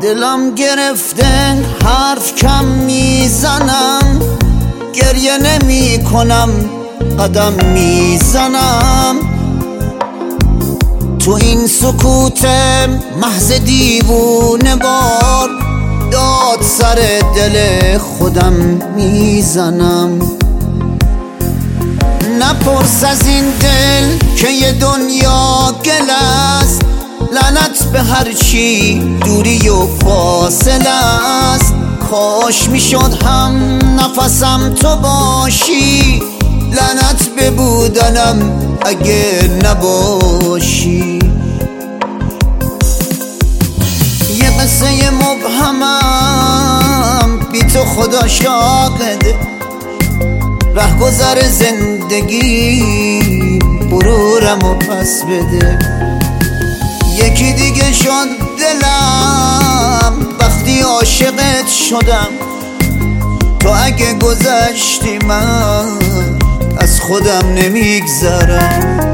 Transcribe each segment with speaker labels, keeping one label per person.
Speaker 1: دلم گرفته حرف کم میزنم، گریه نمی کنم قدم میزنم. تو این سکوت محض دیوونه بار داد سر دل خودم میزنم. نپرس از این دل که یه دنیا گل است، لعنت به هر چی دوری و فاصله است. کاش میشد هم نفسم تو باشی، لعنت به بودنم اگه نباشی. یه قصه مبهمم بی تو خدا شاهده، رهگذر زندگی غرورم و پس بده. یکی دیگه شد دلم وقتی عاشقت شدم، تو اگه گذشتی من از خودم نمیگذرم.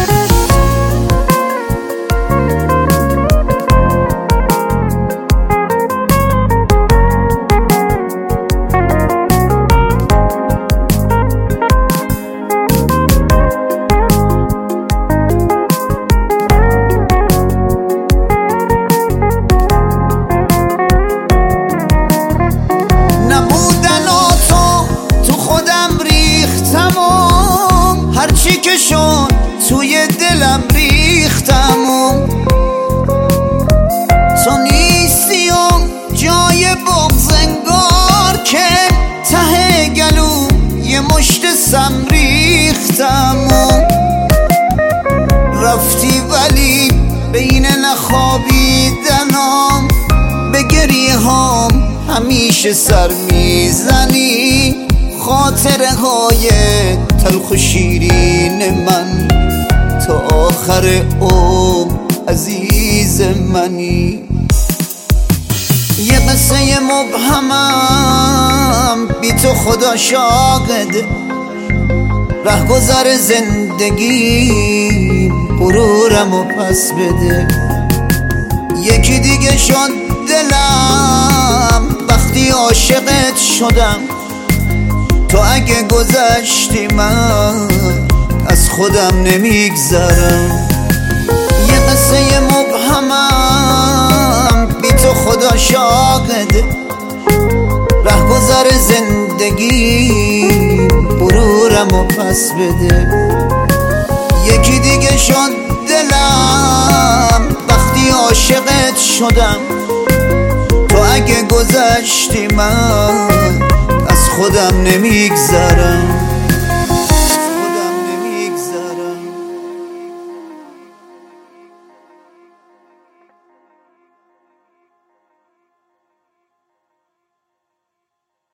Speaker 1: هرچی که شد توی دلم ریختم و تو نیستی و جای بغض انگار که ته گلو یه مشت سم ریختم و رفتی ولی بین نخوابیدنام به گریه هام همیشه سر میزنی. خاطره های تلخ و شیرین من تا آخر عمر عزیز منی. یه قصه مبهمم بی تو خدا شاهده، رهگذر زندگی غرورم و پس بده. یکی دیگه شد دلم وقتی عاشقت شدم، تو اگه گذشتی من از خودم نمیگذرم. یه قصه مبهمم بی تو خدا شاهده، رهگذر زندگی غرورم و پس بده. یکی دیگه شد دلم وقتی عاشقت شدم، تو اگه گذشتی من از خودم نمیگذرم.